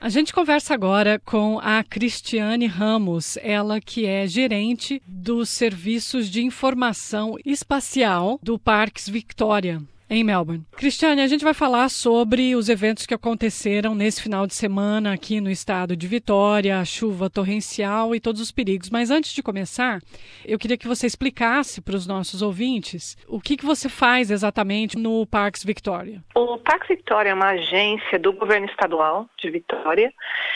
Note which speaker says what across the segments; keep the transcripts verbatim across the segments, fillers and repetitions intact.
Speaker 1: A gente conversa agora com a Cristiane Ramos, ela que é gerente dos serviços de informação espacial do Parques Victoria, em Melbourne. Cristiane, a gente vai falar sobre os eventos que aconteceram nesse final de semana aqui no estado de Vitória, a chuva torrencial e todos os perigos. Mas antes de começar, eu queria que você explicasse para os nossos ouvintes o que, que você faz exatamente no Parques Victoria.
Speaker 2: O Parques Victoria é uma agência do governo estadual de Vitória.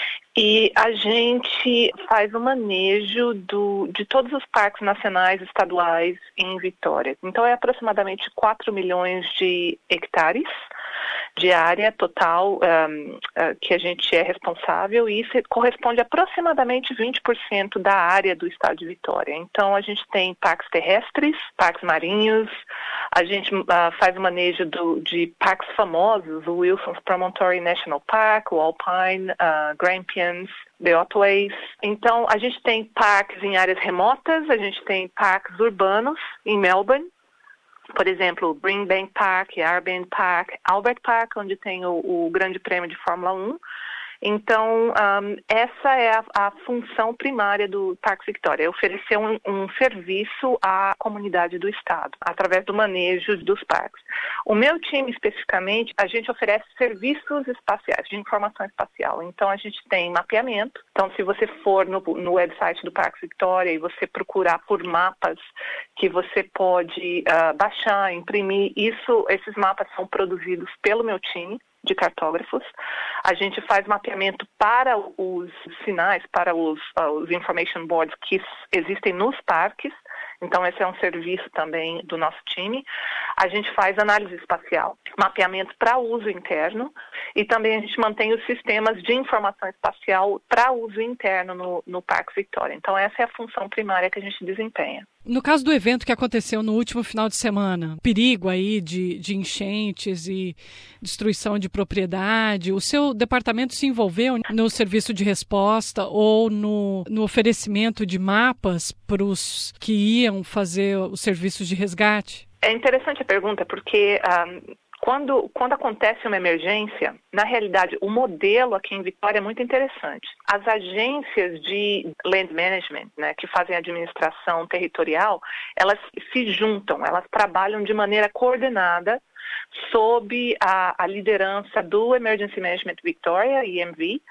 Speaker 2: E a gente faz o manejo do, de todos os parques nacionais e estaduais em Vitória. Então, é aproximadamente quatro milhões de hectares de área total um, uh, que a gente é responsável, e isso corresponde a aproximadamente vinte por cento da área do estado de Vitória. Então, a gente tem parques terrestres, parques marinhos, a gente uh, faz o manejo do, de parques famosos, o Wilson's Promontory National Park, o Alpine, uh, Grampians, The Otways. Então, a gente tem parques em áreas remotas, a gente tem parques urbanos em Melbourne, por exemplo, Greenbank Park, Arben Park, Albert Park, onde tem o, o Grande Prêmio de Fórmula um. Então, um, essa é a, a função primária do Parques Victoria, é oferecer um, um serviço à comunidade do estado, através do manejo dos parques. O meu time, especificamente, a gente oferece serviços espaciais, de informação espacial. Então, a gente tem mapeamento. Então, se você for no, no website do Parques Victoria e você procurar por mapas que você pode uh, baixar, imprimir, isso, esses mapas são produzidos pelo meu time de cartógrafos. A gente faz mapeamento para os sinais, para os, uh, os information boards que existem nos parques. Então, esse é um serviço também do nosso time. A gente faz análise espacial, mapeamento para uso interno, e também a gente mantém os sistemas de informação espacial para uso interno no, no Parques Victoria. Então, essa é a função primária que a gente desempenha.
Speaker 1: No caso do evento que aconteceu no último final de semana, perigo aí de, de enchentes e destruição de propriedade, o seu departamento se envolveu no serviço de resposta ou no, no oferecimento de mapas para os que iam fazer os serviços de resgate?
Speaker 2: É interessante a pergunta, porque um, quando, quando acontece uma emergência, na realidade, o modelo aqui em Vitória é muito interessante. As agências de land management, né, que fazem administração territorial, elas se juntam, elas trabalham de maneira coordenada sob a, a liderança do Emergency Management Victoria, E M V,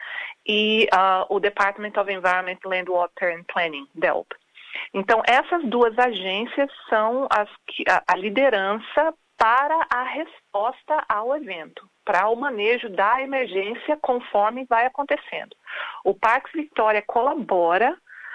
Speaker 2: e uh, o Department of Environment, Land, Water and Planning, D E L P. Então, essas duas agências são as que, a, a liderança para a resposta ao evento, para o manejo da emergência conforme vai acontecendo. O Parques Victoria colabora,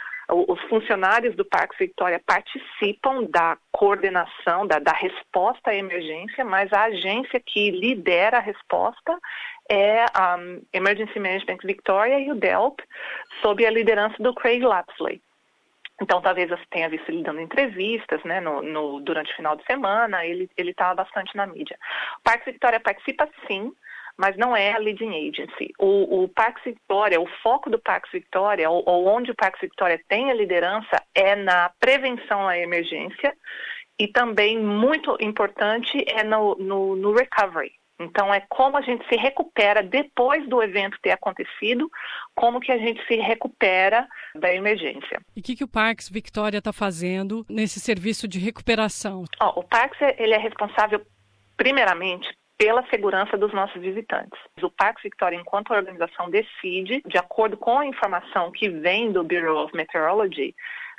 Speaker 2: os funcionários do Parques Victoria participam da coordenação, da, da resposta à emergência, mas a agência que lidera a resposta é a um, Emergency Management Victoria e o D E L P, sob a liderança do Craig Lapsley. Então, talvez você tenha visto ele dando entrevistas, né, no, no, durante o final de semana, ele estava bastante na mídia. O Parques Victoria participa sim, mas não é a leading agency. O, o Parques Victoria, o foco do Parques Victoria, ou, ou onde o Parques Victoria tem a liderança, é na prevenção à emergência e também, muito importante, é no, no, no recovery. Então, é como a gente se recupera depois do evento ter acontecido, como que a gente se recupera da emergência.
Speaker 1: E o que, que o Parques Victoria está fazendo nesse serviço de recuperação?
Speaker 2: Oh, o Parques ele é responsável, primeiramente, pela segurança dos nossos visitantes. O Parques Victoria, enquanto organização, decide, de acordo com a informação que vem do Bureau of Meteorology,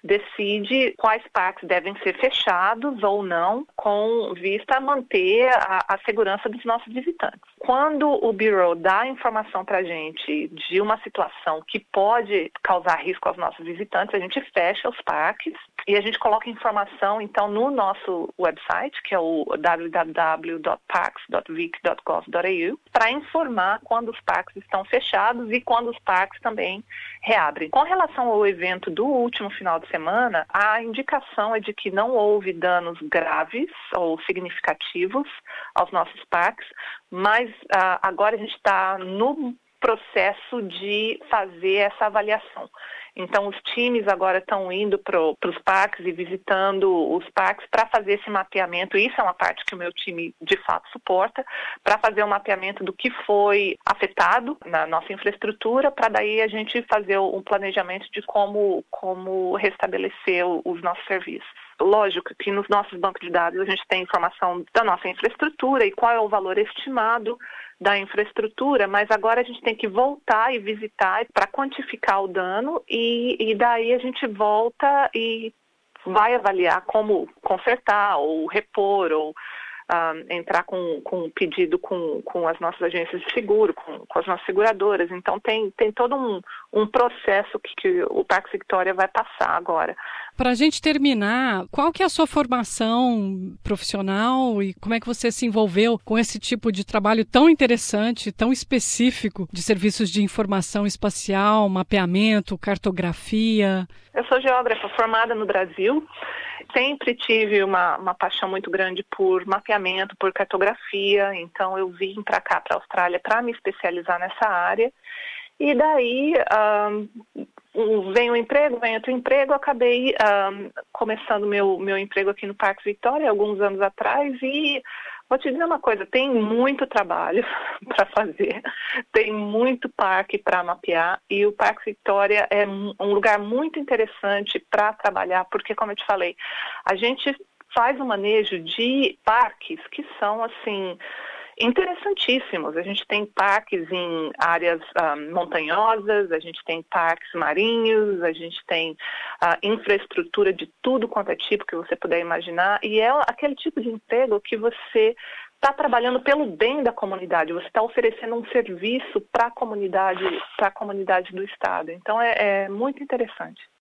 Speaker 2: decide quais parques devem ser fechados ou não, com vista a manter a, a segurança dos nossos visitantes. Quando o Bureau dá informação para a gente de uma situação que pode causar risco aos nossos visitantes, a gente fecha os parques e a gente coloca informação, então, no nosso website, que é o w w w ponto parks ponto vic ponto gov ponto a u, para informar quando os parques estão fechados e quando os parques também reabrem. Com relação ao evento do último final de semana, a indicação é de que não houve danos graves ou significativos aos nossos parques, mas uh, agora a gente está no processo de fazer essa avaliação. Então, os times agora estão indo para os parques e visitando os parques para fazer esse mapeamento. Isso é uma parte que o meu time, de fato, suporta, para fazer o mapeamento do que foi afetado na nossa infraestrutura, para daí a gente fazer um planejamento de como, como restabelecer os nossos serviços. Lógico que nos nossos bancos de dados a gente tem informação da nossa infraestrutura e qual é o valor estimado da infraestrutura, mas agora a gente tem que voltar e visitar para quantificar o dano e, e daí a gente volta e vai avaliar como consertar ou repor ou um, entrar com, com um pedido com, com as nossas agências de seguro, com, com as nossas seguradoras. Então tem, tem todo um, um processo que, que o Parque Victoria vai passar agora.
Speaker 1: Para a gente terminar, qual que é a sua formação profissional e como é que você se envolveu com esse tipo de trabalho tão interessante, tão específico de serviços de informação espacial, mapeamento, cartografia?
Speaker 2: Eu sou geógrafa formada no Brasil. Sempre tive uma, uma paixão muito grande por mapeamento, por cartografia. Então eu vim para cá, para a Austrália, para me especializar nessa área. E daí um, vem um emprego, vem outro emprego, acabei um, começando meu, meu emprego aqui no Parque Victoria alguns anos atrás e vou te dizer uma coisa, tem muito trabalho para fazer, tem muito parque para mapear e o Parque Victoria é um lugar muito interessante para trabalhar, porque como eu te falei, a gente faz um manejo de parques que são assim interessantíssimos. A gente tem parques em áreas uh, montanhosas, a gente tem parques marinhos, a gente tem uh, infraestrutura de tudo quanto é tipo que você puder imaginar, e é aquele tipo de emprego que você está trabalhando pelo bem da comunidade, você está oferecendo um serviço para a comunidade, para a comunidade do estado. Então é, é muito interessante.